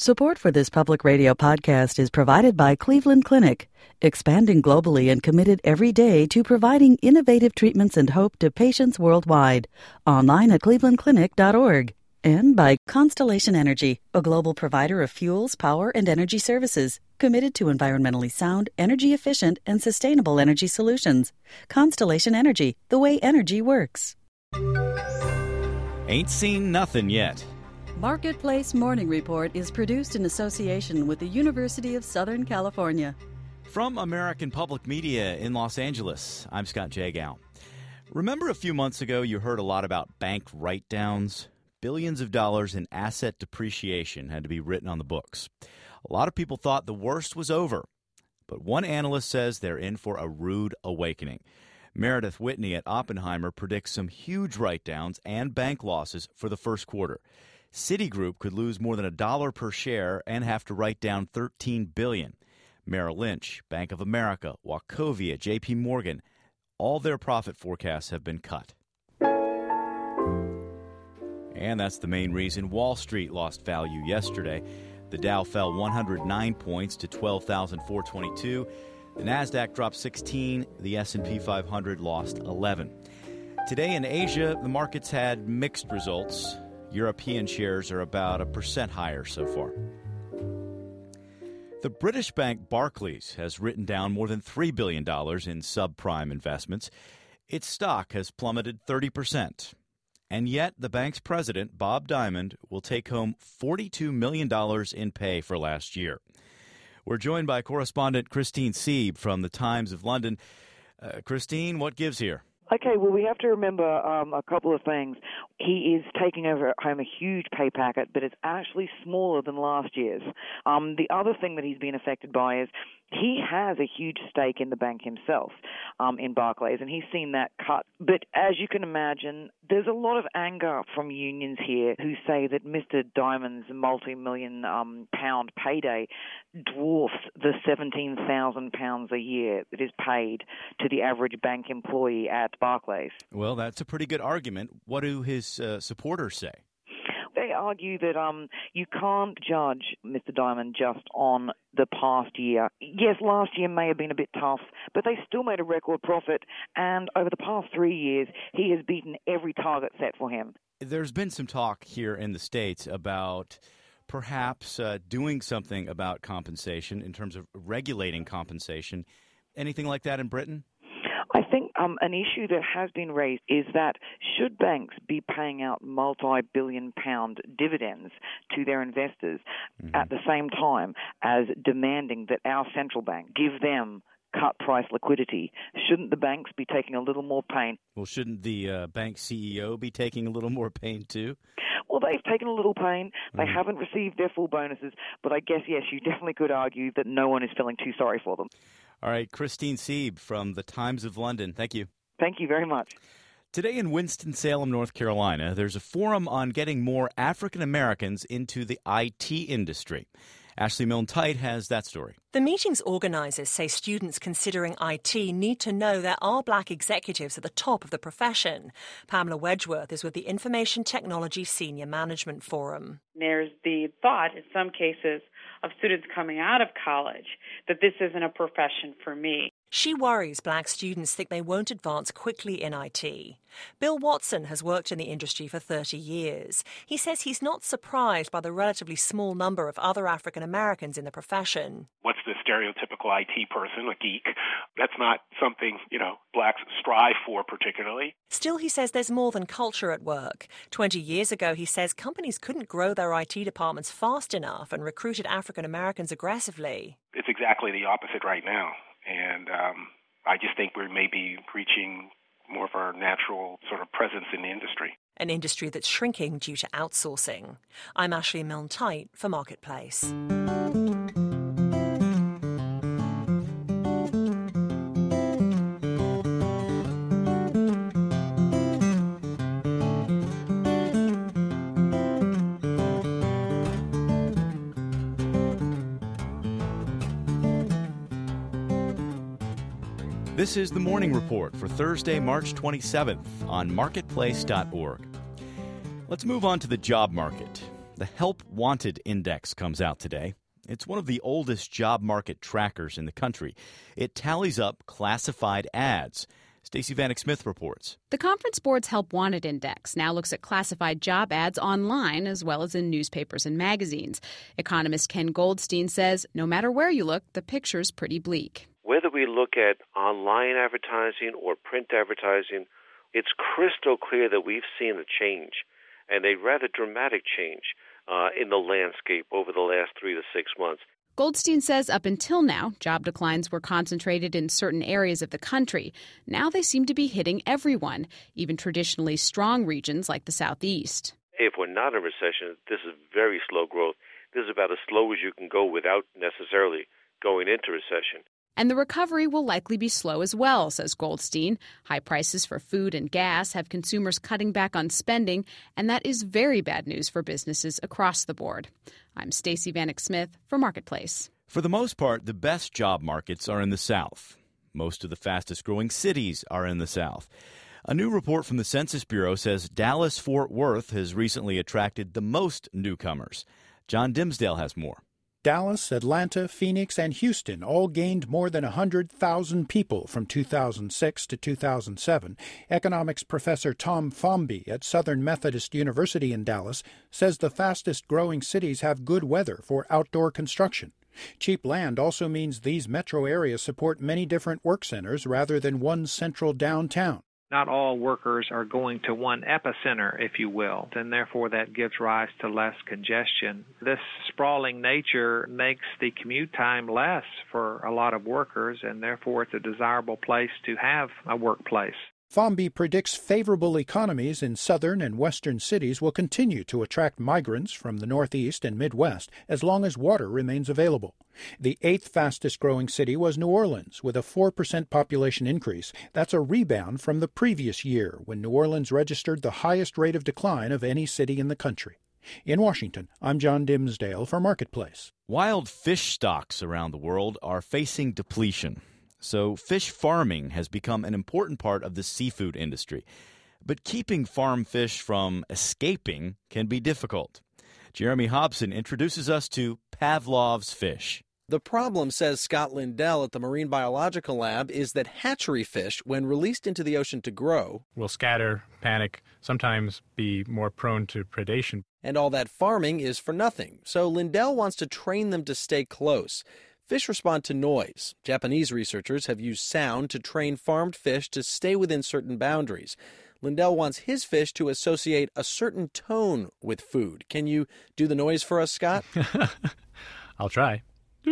Support for this public radio podcast is provided by Cleveland Clinic, expanding globally and committed every day to providing innovative treatments and hope to patients worldwide. Online at clevelandclinic.org. And by Constellation Energy, a global provider of fuels, power, and energy services, committed to environmentally sound, energy-efficient, and sustainable energy solutions. Constellation Energy, the way energy works. Ain't seen nothing yet. Marketplace Morning Report is produced in association with the University of Southern California. From American Public Media in Los Angeles, I'm Scott Jagow. Remember a few months ago you heard a lot about bank write-downs? Billions of dollars in asset depreciation had to be written on the books. A lot of people thought the worst was over, but one analyst says they're in for a rude awakening. Meredith Whitney at Oppenheimer predicts some huge write-downs and bank losses for the first quarter. Citigroup could lose more than $1 per share and have to write down $13 billion. Merrill Lynch, Bank of America, Wachovia, J.P. Morgan, all their profit forecasts have been cut. And that's the main reason Wall Street lost value yesterday. The Dow fell 109 points to 12,422. The Nasdaq dropped 16. The S&P 500 lost 11. Today in Asia, the markets had mixed results. European shares are about 1% higher so far. The British bank Barclays has written down more than $3 billion in subprime investments. Its stock has plummeted 30%. And yet the bank's president, Bob Diamond, will take home $42 million in pay for last year. We're joined by correspondent Christine Sieb from the Times of London. Christine, what gives here? Okay, well, we have to remember a couple of things. He is taking home a huge pay packet, but it's actually smaller than last year's. The other thing that he's been affected by is he has a huge stake in the bank himself, in Barclays, and he's seen that cut. But as you can imagine, there's a lot of anger from unions here who say that Mr. Diamond's multi-million pound payday dwarfs the £17,000 a year that is paid to the average bank employee at Barclays. Well, that's a pretty good argument. What do his supporters say? They argue that you can't judge Mr. Diamond just on the past year. Yes, last year may have been a bit tough, but they still made a record profit, and over the past 3 years, he has beaten every target set for him. There's been some talk here in the States about perhaps doing something about compensation in terms of regulating compensation. Anything like that in Britain? I think an issue that has been raised is that should banks be paying out multi-billion-pound dividends to their investors at the same time as demanding that our central bank give them cut-price liquidity? Shouldn't the banks be taking a little more pain? Well, shouldn't the bank CEO be taking a little more pain too? Well, they've taken a little pain. They haven't received their full bonuses, but I guess, yes, you definitely could argue that no one is feeling too sorry for them. All right, Christine Sieb from the Times of London. Thank you. Thank you very much. Today in Winston-Salem, North Carolina, there's a forum on getting more African Americans into the IT industry. Ashley Milne-Tite has that story. The meeting's organisers say students considering IT need to know there are black executives at the top of the profession. Pamela Wedgeworth is with the Information Technology Senior Management Forum. There's the thought, in some cases, of students coming out of college that this isn't a profession for me. She worries black students think they won't advance quickly in IT. Bill Watson has worked in the industry for 30 years. He says he's not surprised by the relatively small number of other African Americans in the profession. What's the stereotypical IT person, a geek? That's not something, blacks strive for particularly. Still, he says there's more than culture at work. 20 years ago, he says companies couldn't grow their IT departments fast enough and recruited African Americans aggressively. It's exactly the opposite right now. And I just think we're maybe reaching more of our natural sort of presence in the industry. An industry that's shrinking due to outsourcing. I'm Ashley Milne-Tite for Marketplace. This is the Morning Report for Thursday, March 27th on Marketplace.org. Let's move on to the job market. The Help Wanted Index comes out today. It's one of the oldest job market trackers in the country. It tallies up classified ads. Stacey Vanek Smith reports. The Conference Board's Help Wanted Index now looks at classified job ads online as well as in newspapers and magazines. Economist Ken Goldstein says no matter where you look, the picture's pretty bleak. Whether we look at online advertising or print advertising, it's crystal clear that we've seen a change, and a rather dramatic change in the landscape over the last 3 to 6 months. Goldstein says up until now, job declines were concentrated in certain areas of the country. Now they seem to be hitting everyone, even traditionally strong regions like the Southeast. If we're not in recession, this is very slow growth. This is about as slow as you can go without necessarily going into recession. And the recovery will likely be slow as well, says Goldstein. High prices for food and gas have consumers cutting back on spending, and that is very bad news for businesses across the board. I'm Stacey Vanek Smith for Marketplace. For the most part, the best job markets are in the South. Most of the fastest-growing cities are in the South. A new report from the Census Bureau says Dallas-Fort Worth has recently attracted the most newcomers. John Dimsdale has more. Dallas, Atlanta, Phoenix, and Houston all gained more than 100,000 people from 2006 to 2007. Economics professor Tom Fomby at Southern Methodist University in Dallas says the fastest-growing cities have good weather for outdoor construction. Cheap land also means these metro areas support many different work centers rather than one central downtown. Not all workers are going to one epicenter, if you will, and therefore that gives rise to less congestion. This sprawling nature makes the commute time less for a lot of workers, and therefore it's a desirable place to have a workplace. Fomby predicts favorable economies in southern and western cities will continue to attract migrants from the Northeast and Midwest as long as water remains available. The 8th fastest-growing city was New Orleans, with a 4% population increase. That's a rebound from the previous year, when New Orleans registered the highest rate of decline of any city in the country. In Washington, I'm John Dimsdale for Marketplace. Wild fish stocks around the world are facing depletion. So fish farming has become an important part of the seafood industry. But keeping farm fish from escaping can be difficult. Jeremy Hobson introduces us to Pavlov's fish. The problem, says Scott Lindell at the Marine Biological Lab, is that hatchery fish, when released into the ocean to grow, will scatter, panic, sometimes be more prone to predation. And all that farming is for nothing. So Lindell wants to train them to stay close. Fish respond to noise. Japanese researchers have used sound to train farmed fish to stay within certain boundaries. Lindell wants his fish to associate a certain tone with food. Can you do the noise for us, Scott? I'll try.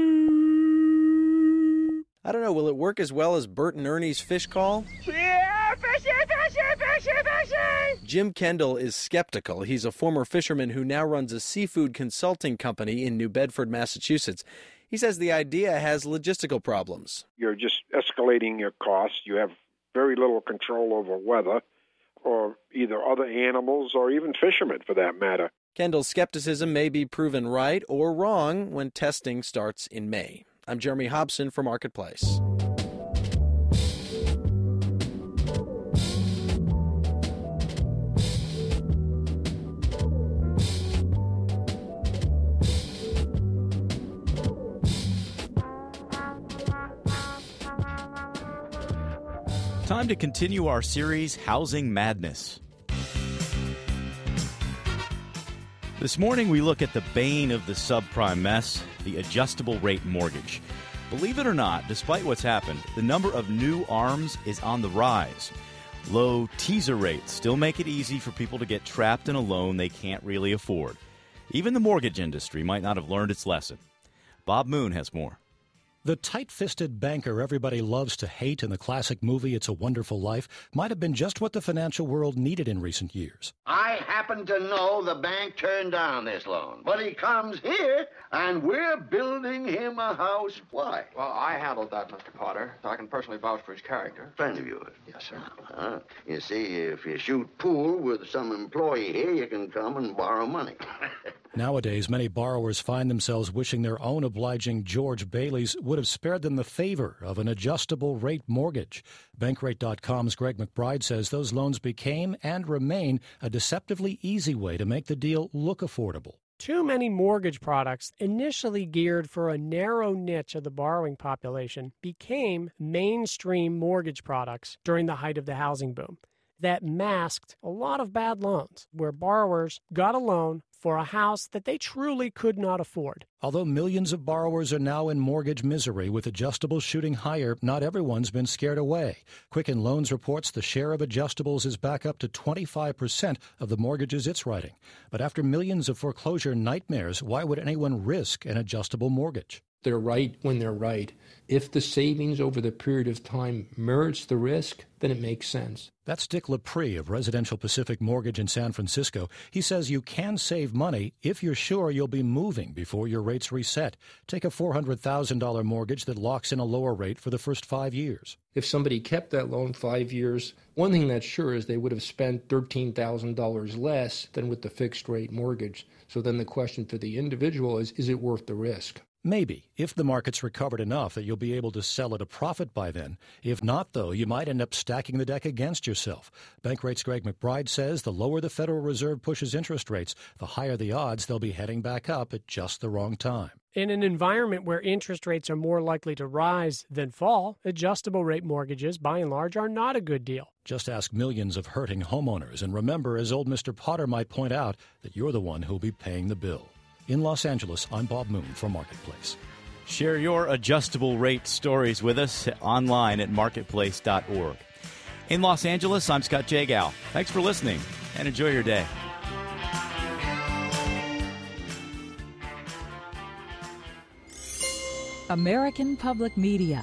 I don't know, will it work as well as Bert and Ernie's fish call? Yeah, fishy, fishy, fishy, fishy! Jim Kendall is skeptical. He's a former fisherman who now runs a seafood consulting company in New Bedford, Massachusetts. He says the idea has logistical problems. You're just escalating your costs. You have very little control over weather, or either other animals or even fishermen for that matter. Kendall's skepticism may be proven right or wrong when testing starts in May. I'm Jeremy Hobson for Marketplace. Time to continue our series, Housing Madness. This morning, we look at the bane of the subprime mess, the adjustable rate mortgage. Believe it or not, despite what's happened, the number of new ARMs is on the rise. Low teaser rates still make it easy for people to get trapped in a loan they can't really afford. Even the mortgage industry might not have learned its lesson. Bob Moon has more. The tight-fisted banker everybody loves to hate in the classic movie It's a Wonderful Life might have been just what the financial world needed in recent years. I happen to know the bank turned down this loan, but he comes here, and we're building him a house. Why? Well, I handled that, Mr. Potter, so I can personally vouch for his character. Friend of yours? Yes, sir. You see, if you shoot pool with some employee here, you can come and borrow money. Nowadays, many borrowers find themselves wishing their own obliging George Baileys would have spared them the favor of an adjustable rate mortgage. Bankrate.com's Greg McBride says those loans became and remain a deceptively easy way to make the deal look affordable. Too many mortgage products, initially geared for a narrow niche of the borrowing population, became mainstream mortgage products during the height of the housing boom. That masked a lot of bad loans, where borrowers got a loan for a house that they truly could not afford. Although millions of borrowers are now in mortgage misery with adjustables shooting higher, not everyone's been scared away. Quicken Loans reports the share of adjustables is back up to 25% of the mortgages it's writing. But after millions of foreclosure nightmares, why would anyone risk an adjustable mortgage? They're right when they're right. If the savings over the period of time merits the risk, then it makes sense. That's Dick Lepre of Residential Pacific Mortgage in San Francisco. He says you can save money if you're sure you'll be moving before your rates reset. Take a $400,000 mortgage that locks in a lower rate for the first 5 years. If somebody kept that loan 5 years, one thing that's sure is they would have spent $13,000 less than with the fixed-rate mortgage. So then the question for the individual is it worth the risk? Maybe, if the market's recovered enough that you'll be able to sell at a profit by then. If not, though, you might end up stacking the deck against yourself. Bankrate's Greg McBride says the lower the Federal Reserve pushes interest rates, the higher the odds they'll be heading back up at just the wrong time. In an environment where interest rates are more likely to rise than fall, adjustable rate mortgages, by and large, are not a good deal. Just ask millions of hurting homeowners, and remember, as old Mr. Potter might point out, that you're the one who'll be paying the bill. In Los Angeles, I'm Bob Moon for Marketplace. Share your adjustable rate stories with us online at marketplace.org. In Los Angeles, I'm Scott Jagow. Thanks for listening and enjoy your day. American Public Media.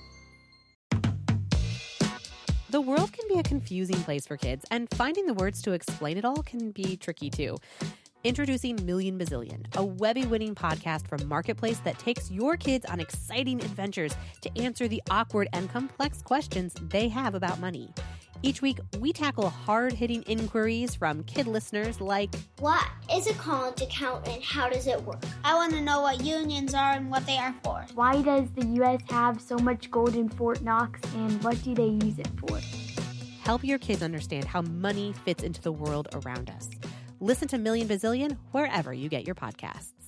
The world can be a confusing place for kids, and finding the words to explain it all can be tricky too. Introducing Million Bazillion, a Webby-winning podcast from Marketplace that takes your kids on exciting adventures to answer the awkward and complex questions they have about money. Each week, we tackle hard-hitting inquiries from kid listeners like, what is a college account and how does it work? I want to know what unions are and what they are for. Why does the U.S. have so much gold in Fort Knox and what do they use it for? Help your kids understand how money fits into the world around us. Listen to Million Bazillion wherever you get your podcasts.